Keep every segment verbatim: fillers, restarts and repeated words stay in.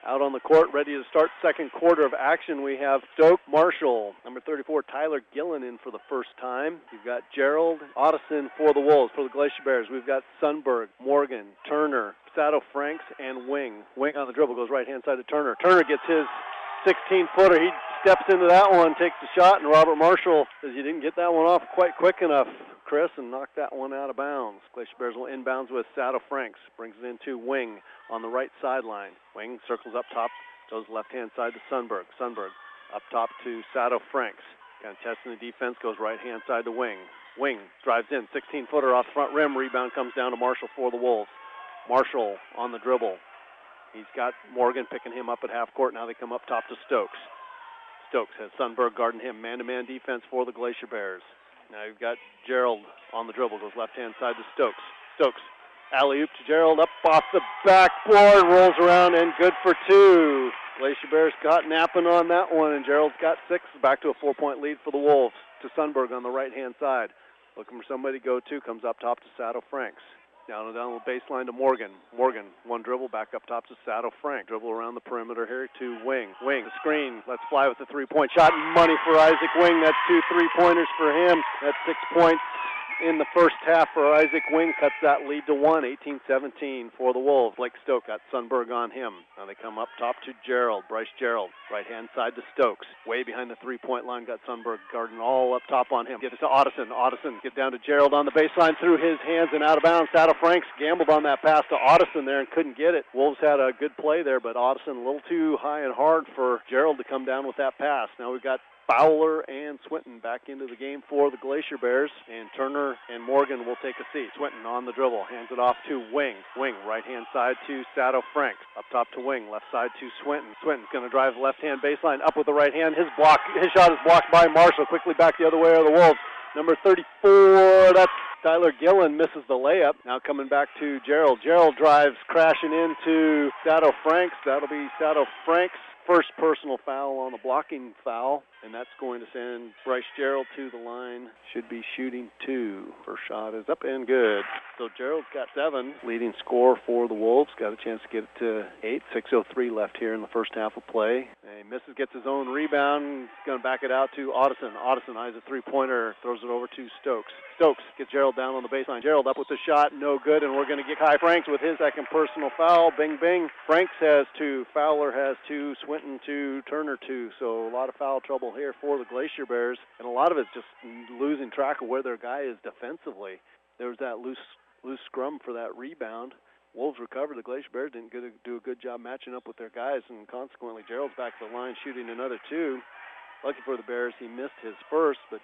out on the court, ready to start second quarter of action. We have Stoke Marshall, number thirty-four, Tyler Gillen in for the first time. You've got Gerald Otteson for the Wolves. For the Glacier Bears, we've got Sundberg, Morgan, Turner, Sato Franks, and Wing. Wing on the dribble goes right-hand side to Turner. Turner gets his sixteen-footer. He steps into that one, takes the shot, and Robert Marshall says you didn't get that one off quite quick enough, Chris, and knocked that one out of bounds. Glacier Bears will inbounds with Sato Franks. Brings it into Wing on the right sideline. Wing circles up top, goes left-hand side to Sundberg. Sundberg up top to Sato Franks. Kind of testing the defense, goes right-hand side to Wing. Wing drives in, sixteen-footer off the front rim. Rebound comes down to Marshall for the Wolves. Marshall on the dribble. He's got Morgan picking him up at half court. Now they come up top to Stokes. Stokes has Sundberg guarding him. Man-to-man defense for the Glacier Bears. Now you've got Gerald on the dribble. Goes left-hand side to Stokes. Stokes, alley-oop to Gerald. Up off the backboard. Rolls around and good for two. Glacier Bears caught napping on that one, and Gerald's got six. Back to a four-point lead for the Wolves. To Sundberg on the right-hand side. Looking for somebody to go to. Comes up top to Sato Franks. Down and down the baseline to Morgan. Morgan, one dribble, back up top to Sato Frank. Dribble around the perimeter here to Wing. Wing, the screen, let's fly with the three-point shot. Money for Isaac Wing. That's two three-pointers for him. That's six points in the first half for Isaac Wing. Cuts that lead to one, eighteen seventeen for the Wolves. Blake Stoke got Sundberg on him. Now they come up top to Gerald. Bryce Gerald, right-hand side to Stokes. Way behind the three-point line, got Sundberg guarding all up top on him. Get it to Otteson. Otteson get down to Gerald on the baseline through his hands and out of bounds. Sato Franks gambled on that pass to Otteson there and couldn't get it. Wolves had a good play there, but Otteson a little too high and hard for Gerald to come down with that pass. Now we've got Fowler and Swinton back into the game for the Glacier Bears, and Turner and Morgan will take a seat. Swinton on the dribble, hands it off to Wing. Wing, right-hand side to Sato Franks. Up top to Wing, left side to Swinton. Swinton's going to drive left-hand baseline, up with the right hand. His block, his shot is blocked by Marshall. Quickly back the other way are the Wolves. Number thirty-four, that's Tyler Gillen, misses the layup. Now coming back to Gerald. Gerald drives crashing into Sato Franks. That'll be Sato Franks' first personal foul on a blocking foul, and that's going to send Bryce Gerald to the line. Should be shooting two. First shot is up and good. So Gerald's got seven, leading scorer for the Wolves. Got a chance to get it to eight. six oh three left here in the first half of play. And he misses, gets his own rebound. He's going to back it out to Otteson. Otteson eyes a three-pointer, throws it over to Stokes. Stokes gets Gerald down on the baseline. Gerald up with the shot, no good, and we're going to get Kai Franks with his second personal foul. Bing, bing. Franks has two. Fowler has two. Swinton two. Turner two. So a lot of foul trouble here for the Glacier Bears, and a lot of it's just losing track of where their guy is defensively. There was that loose loose scrum for that rebound. Wolves recovered. The Glacier Bears didn't get a, do a good job matching up with their guys, and consequently Gerald's back to the line shooting another two. Lucky for the Bears, he missed his first, but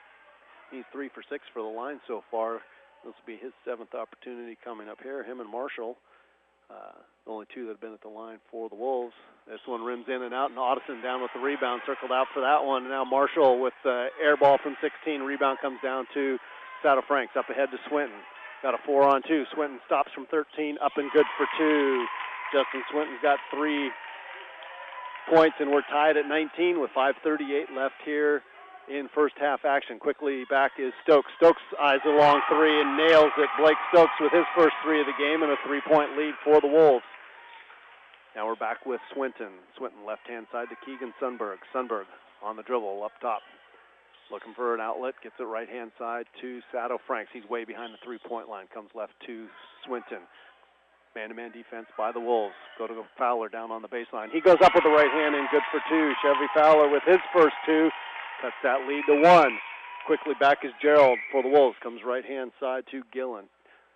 he's three for six for the line so far. This will be his seventh opportunity coming up here. Him and Marshall, uh, the only two that have been at the line for the Wolves. This one rims in and out, and Otteson down with the rebound, circled out for that one. And now Marshall with the air ball from sixteen. Rebound comes down to Sato Franks, up ahead to Swinton. Got a four on two. Swinton stops from thirteen, up and good for two. Justin Swinton's got three points, and we're tied at nineteen with five thirty-eight left here in first half action. Quickly back is Stokes. Stokes eyes a long three and nails it. Blake Stokes with his first three of the game and a three-point lead for the Wolves. Now we're back with Swinton. Swinton left-hand side to Keegan Sundberg. Sundberg on the dribble up top. Looking for an outlet. Gets it right-hand side to Sato Franks. He's way behind the three-point line. Comes left to Swinton. Man-to-man defense by the Wolves. Go to Fowler down on the baseline. He goes up with the right hand and good for two. Chevy Fowler with his first two. Cuts that lead to one. Quickly back is Gerald for the Wolves. Comes right-hand side to Gillen.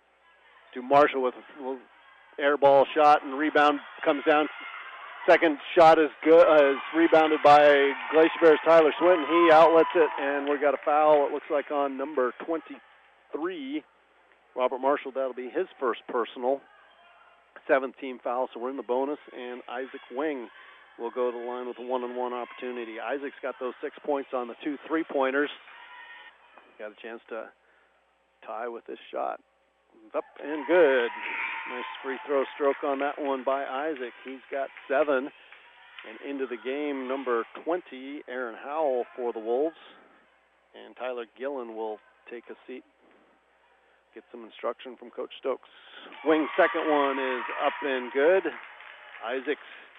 To Marshall with a air ball shot, and rebound comes down. Second shot is good. Uh, is rebounded by Glacier Bears' Tyler Swinton. He outlets it, and we got a foul, it looks like, on number twenty-three. Robert Marshall, that'll be his first personal. Seventh team foul, so we're in the bonus, and Isaac Wing will go to the line with a one-on-one opportunity. Isaac's got those six points on the two three-pointers. Got a chance to tie with this shot. Up and good. Nice free throw stroke on that one by Isaac. He's got seven. And into the game, number twenty, Aaron Howell for the Wolves. And Tyler Gillen will take a seat. Get some instruction from Coach Stokes. Wing's second one is up and good. Isaac's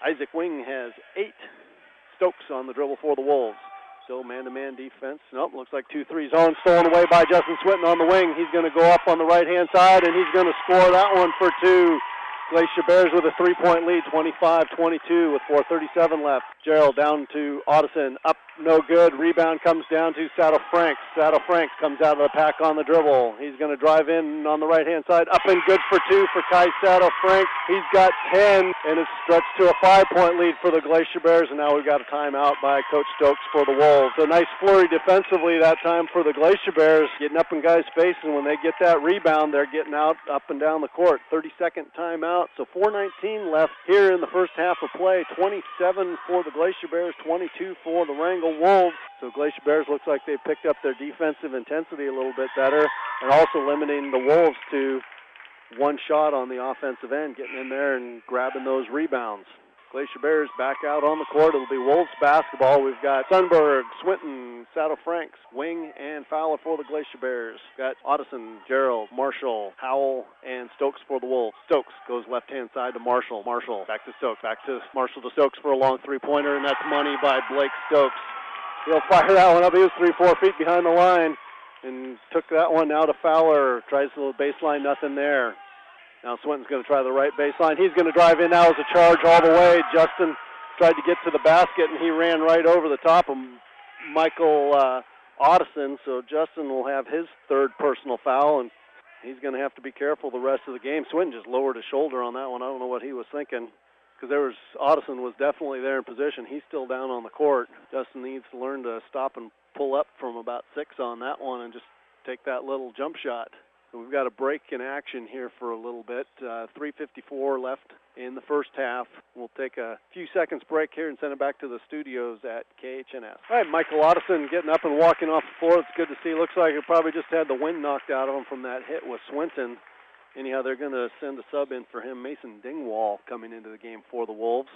Isaac Wing has eight. Stokes on the dribble for the Wolves. Still man-to-man defense. Nope, looks like two three zone stolen away by Justin Swinton on the wing. He's going to go up on the right-hand side, and he's going to score that one for two. Glacier Bears with a three-point lead, twenty-five twenty-two with four thirty-seven left. Gerald down to Otteson, up, no good. Rebound comes down to Saddle Franks. Saddle Franks comes out of the pack on the dribble. He's going to drive in on the right-hand side, up and good for two for Kai Saddle Franks. He's got ten, and it's stretched to a five-point lead for the Glacier Bears, and now we've got a timeout by Coach Stokes for the Wolves. A nice flurry defensively that time for the Glacier Bears, getting up in guys' faces, and when they get that rebound, they're getting out up and down the court. thirty-second timeout. So four nineteen left here in the first half of play. twenty-seven for the Glacier Bears, twenty-two for the Wrangell Wolves. So Glacier Bears looks like they picked up their defensive intensity a little bit better, and also limiting the Wolves to one shot on the offensive end, getting in there and grabbing those rebounds. Glacier Bears back out on the court. It'll be Wolves basketball. We've got Sunberg, Swinton, Saddle Franks, Wing, and Fowler for the Glacier Bears. Got Otteson, Gerald, Marshall, Howell, and Stokes for the Wolves. Stokes goes left-hand side to Marshall. Marshall back to Stokes. Back to Marshall to Stokes for a long three-pointer, and that's money by Blake Stokes. He'll fire that one up. He was three, four feet behind the line and took that one out to Fowler. Tries the baseline, nothing there. Now Swinton's going to try the right baseline. He's going to drive in now as a charge all the way. Justin tried to get to the basket, and he ran right over the top of Michael uh, Otteson. So Justin will have his third personal foul, and he's going to have to be careful the rest of the game. Swinton just lowered his shoulder on that one. I don't know what he was thinking, because there was Otteson was definitely there in position. He's still down on the court. Justin needs to learn to stop and pull up from about six on that one and just take that little jump shot. We've got a break in action here for a little bit. Uh, three fifty-four left in the first half. We'll take a few seconds break here and send it back to the studios at K H N S. All right, Michael Otteson getting up and walking off the floor. It's good to see. Looks like he probably just had the wind knocked out of him from that hit with Swinton. Anyhow, they're going to send a sub in for him. Mason Dingwall coming into the game for the Wolves.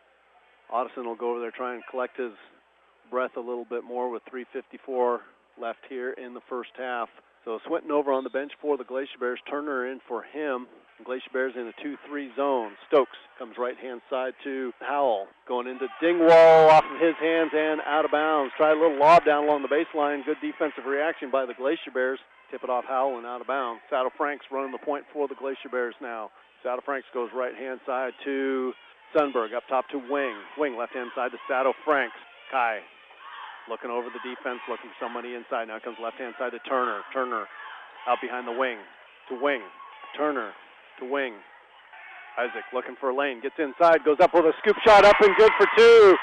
Otteson will go over there, try and collect his breath a little bit more with three fifty-four left here in the first half. So Swinton over on the bench for the Glacier Bears. Turner in for him. Glacier Bears in a two three zone. Stokes comes right-hand side to Howell. Going into Dingwall off of his hands and out of bounds. Try a little lob down along the baseline. Good defensive reaction by the Glacier Bears. Tip it off Howell and out of bounds. Saddle Franks running the point for the Glacier Bears now. Saddle Franks goes right-hand side to Sunberg. Up top to Wing. Wing left-hand side to Saddle Franks. Kai looking over the defense, looking for somebody inside. Now comes left-hand side to Turner. Turner out behind the wing to Wing. Turner to Wing. Isaac looking for a lane. Gets inside, goes up with a scoop shot, up and good for two.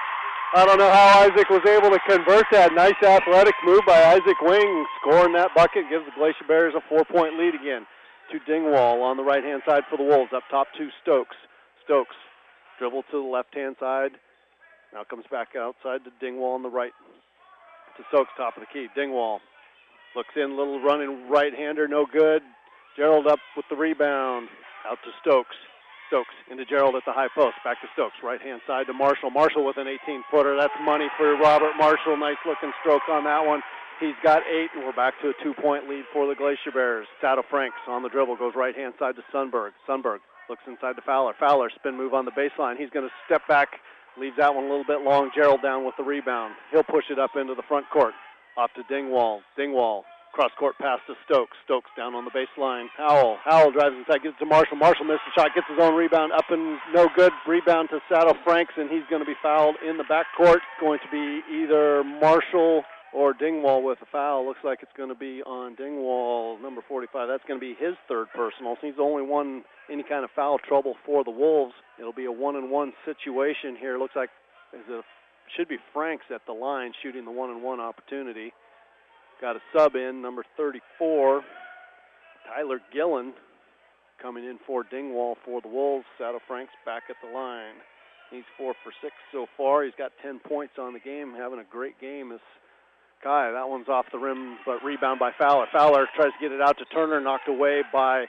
I don't know how Isaac was able to convert that. Nice athletic move by Isaac Wing. Scoring that bucket gives the Glacier Bears a four-point lead again. To Dingwall on the right-hand side for the Wolves. Up top to Stokes. Stokes dribble to the left-hand side. Now comes back outside to Dingwall on the right. To Stokes, top of the key. Dingwall looks in, little running right-hander, no good. Gerald up with the rebound. Out to Stokes. Stokes into Gerald at the high post. Back to Stokes. Right-hand side to Marshall. Marshall with an eighteen-footer. That's money for Robert Marshall. Nice-looking stroke on that one. He's got eight, and we're back to a two-point lead for the Glacier Bears. Saddle Franks on the dribble. Goes right-hand side to Sunberg. Sunberg looks inside to Fowler. Fowler, spin move on the baseline. He's going to step back. Leaves that one a little bit long. Gerald down with the rebound. He'll push it up into the front court. Off to Dingwall. Dingwall. Cross-court pass to Stokes. Stokes down on the baseline. Howell. Howell drives inside. Gives it to Marshall. Marshall misses the shot. Gets his own rebound. Up and no good. Rebound to Saddle Franks, and he's going to be fouled in the backcourt. Going to be either Marshall or Dingwall with a foul. Looks like it's going to be on Dingwall, number forty-five. That's going to be his third personal. So he's the only one any kind of foul trouble for the Wolves. It'll be a one-and-one situation here. Looks like it should be Franks at the line shooting the one-and-one opportunity. Got a sub in, number thirty-four, Tyler Gillen, coming in for Dingwall for the Wolves. Saddle Franks back at the line. He's four for six so far. He's got ten points on the game, having a great game. Is Kai. That one's off the rim, but rebound by Fowler. Fowler tries to get it out to Turner, knocked away by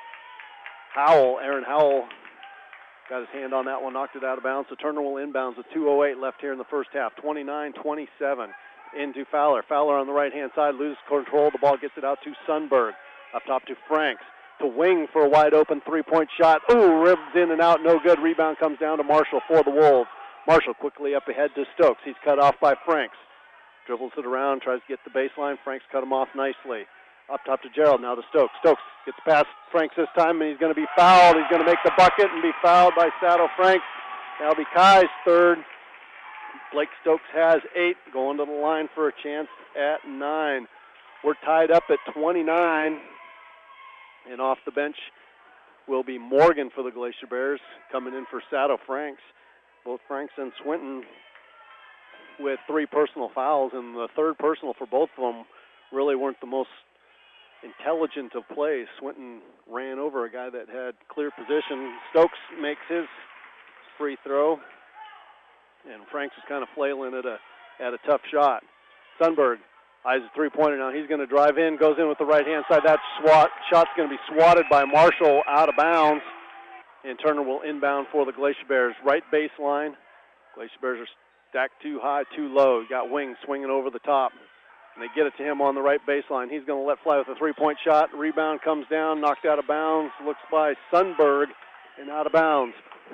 Howell. Aaron Howell got his hand on that one, knocked it out of bounds. So Turner will inbounds with two oh eight left here in the first half. twenty-nine twenty-seven into Fowler. Fowler on the right-hand side loses control. The ball gets it out to Sunberg. Up top to Franks. to Wing for a wide open three-point shot. Ooh, ribs in and out, no good. Rebound comes down to Marshall for the Wolves. Marshall quickly up ahead to Stokes. He's cut off by Franks. Dribbles it around, tries to get the baseline. Franks cut him off nicely. Up top to Gerald, now to Stokes. Stokes gets past Franks this time, and he's going to be fouled. He's going to make the bucket and be fouled by Saddle Franks. That'll be Kai's third. Blake Stokes has eight, going to the line for a chance at nine. We're tied up at twenty-nine, and off the bench will be Morgan for the Glacier Bears, coming in for Saddle Franks. Both Franks and Swinton with three personal fouls, and the third personal for both of them really weren't the most intelligent of plays. Swinton ran over a guy that had clear position. Stokes makes his free throw, and Franks is kind of flailing at a at a tough shot. Sundberg eyes a three-pointer now. He's going to drive in, goes in with the right-hand side. That swat shot's going to be swatted by Marshall out of bounds, and Turner will inbound for the Glacier Bears. Right baseline. Glacier Bears are stacked too high, too low. You got Wing swinging over the top. And they get it to him on the right baseline. He's going to let fly with a three-point shot. Rebound comes down, knocked out of bounds. Looks by Sundberg and out of bounds.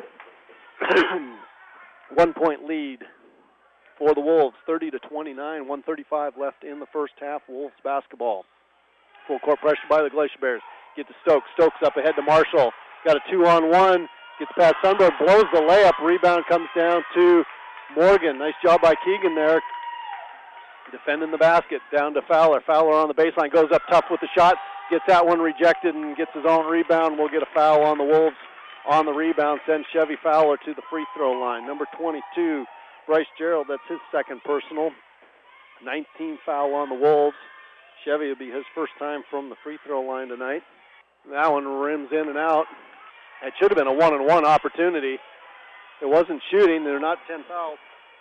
One-point lead for the Wolves, thirty to twenty-nine. one thirty-five left in the first half. Wolves basketball. Full court pressure by the Glacier Bears. Get to Stokes. Stokes up ahead to Marshall. Got a two-on-one. Gets past Sundberg. Blows the layup. Rebound comes down to Morgan. Nice job by Keegan there. Defending the basket, down to Fowler. Fowler on the baseline, goes up tough with the shot, gets that one rejected and gets his own rebound. We'll get a foul on the Wolves on the rebound, sends Chevy Fowler to the free throw line. Number twenty-two, Bryce Gerald, that's his second personal. nineteen foul on the Wolves. Chevy will be his first time from the free throw line tonight. That one rims in and out. It should have been a one-on-one opportunity. It wasn't shooting. There are not ten fouls.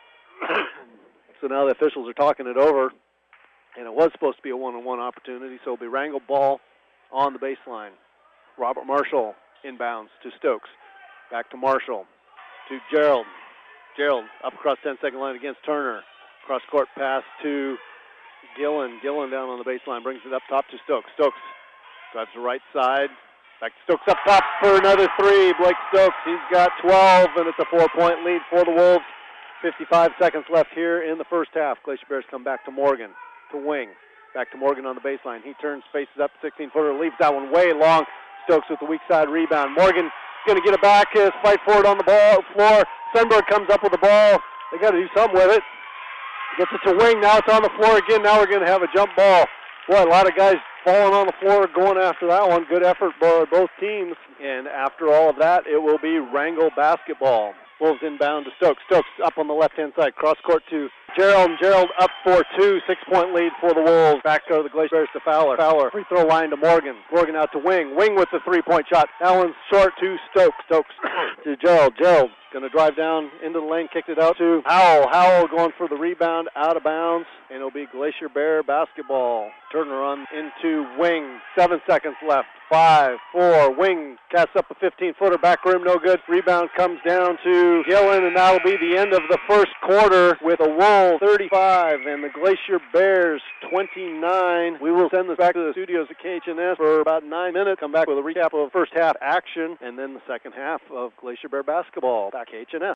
So now the officials are talking it over, and it was supposed to be a one-on-one opportunity, so it'll be Wrangle ball on the baseline. Robert Marshall inbounds to Stokes. Back to Marshall. To Gerald. Gerald up across ten-second line against Turner. Cross-court pass to Gillen. Gillen down on the baseline, brings it up top to Stokes. Stokes drives the right side. Back to Stokes up top for another three. Blake Stokes, he's got twelve, and it's a four-point lead for the Wolves. fifty-five seconds left here in the first half. Glacier Bears come back to Morgan, to Wing. Back to Morgan on the baseline. He turns, faces up, sixteen-footer, leaves that one way long. Stokes with the weak side rebound. Morgan going to get it back, his fight for it on the ball floor. Sundberg comes up with the ball. They got to do something with it. Gets it to Wing. Now it's on the floor again. Now we're going to have a jump ball. Boy, a lot of guys falling on the floor going after that one. Good effort by both teams. And after all of that, it will be Wrangle basketball. Wolves inbound to Stokes. Stokes up on the left-hand side. Cross-court to Gerald. Gerald up for two. Six-point lead for the Wolves. Back go the Glacier Bears to Fowler. Fowler, free throw line to Morgan. Morgan out to Wing. Wing with the three-point shot. That one's short to Stokes. Stokes to Gerald. Gerald going to drive down into the lane. Kicked it out to Howell. Howell going for the rebound out of bounds. And it'll be Glacier Bear basketball. Turner on into Wing. Seven seconds left. Five, four, Wing casts up a fifteen-footer, back rim, no good. Rebound comes down to Gillen, and that'll be the end of the first quarter with a Wolves thirty-five and the Glacier Bears twenty-nine. We will send this back to the studios at K H N S for about nine minutes. Come back with a recap of first half action, and then the second half of Glacier Bear basketball. Back K H N S.